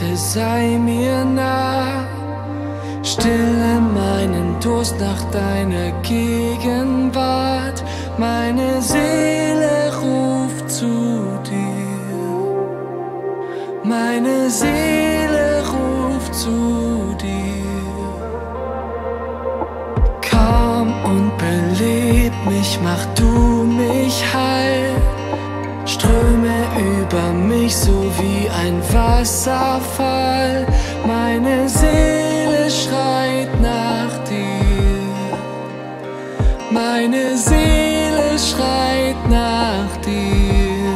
bitte sei mir nah. Stille meinen Durst nach deiner Gegenwart. Meine Seele ruft zu dir. Meine Seele ruft zu dir. Komm und beleb mich, mach du mich heil. Ströme über mich so wie ein Wasserfall. Meine Seele schreit nach dir. Meine Seele schreit nach dir.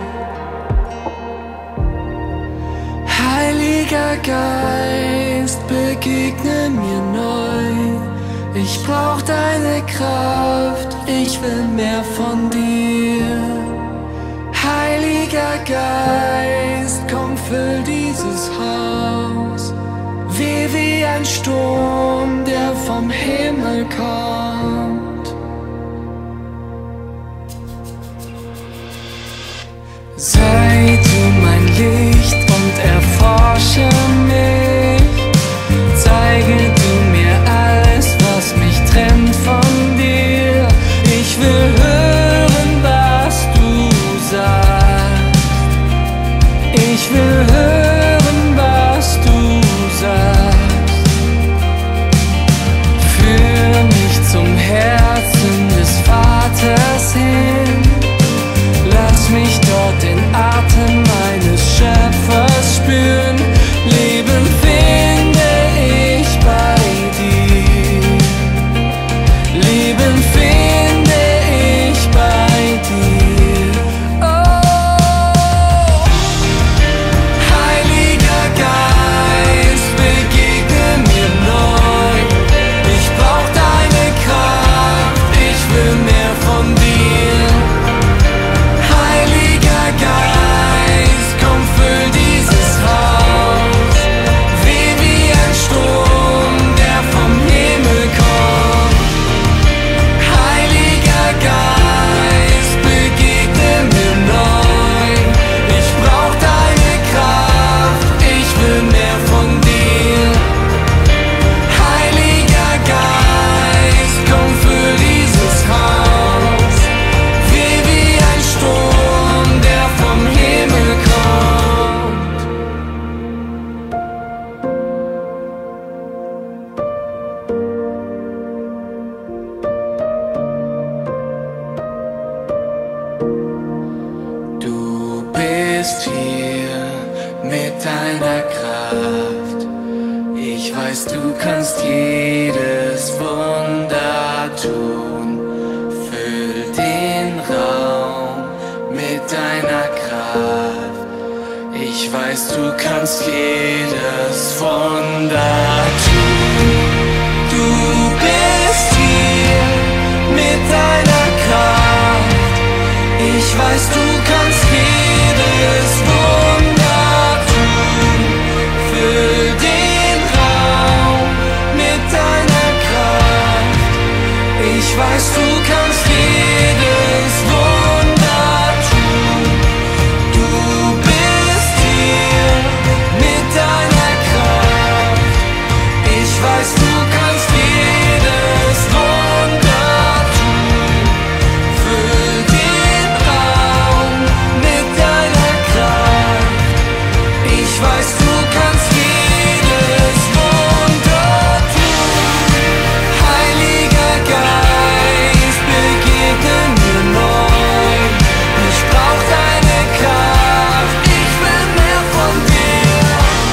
Heiliger Geist, begegne mir neu. Ich brauch deine Kraft, ich will mehr von dir. Heiliger Geist, komm, füll dieses Haus. Weh wie ein Sturm, der vom Himmel kommt. Sei du mein Licht und erforsche mich. Zeige du mir alles, was mich trennt von dir. Ich will hören, was du sagst. Ich will hören, was du sagst. Führ mich zum Herzen des Vaters hin. Lass mich dort den Atem meines Schöpfers spüren. Leben finde ich bei dir. Leben finde ich bei dir. Oh, Heiliger Geist, begegne mir neu. Ich brauch deine Kraft, ich will mehr von dir. Heiliger Geist, komm, füll dieses Haus. Weh wie ein Strom, der vom Himmel kommt. Heiliger Geist, begegne mir neu. Ich brauch deine Kraft, ich will mehr von dir. Heiliger Geist, komm, füll dieses Haus. Weh wie ein Sturm, der vom Himmel kommt. Du bist hier mit deiner Kraft. Ich weiß, du kannst jedes Wunder tun. Füll den Raum mit deiner Kraft. Ich weiß, du kannst jedes Wunder tun. Du bist hier mit deiner Kraft. Ich weiß, du kannst jedes Wunder tun. Füll den Raum mit deiner Kraft. Ich weiß, du kannst jedes Wunder tun. Du bist hier mit deiner Kraft. Ich weiß, du kannst jedes Wunder tun. Füll den Raum mit deiner Kraft. Ich weiß, du kannst jedes Wunder tun. Heiliger Geist, begegne mir neu. Ich brauch deine Kraft, ich will mehr von dir.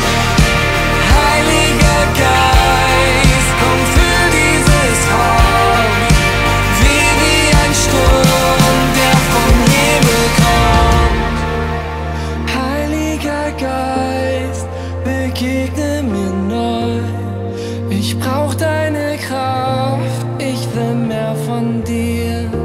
Heiliger Geist, komm, füll dieses Haus. Weh wie ein Sturm, der vom Himmel kommt. Heiliger Geist, begegne mir neu. Ich brauch deine Kraft, ich will mehr von dir.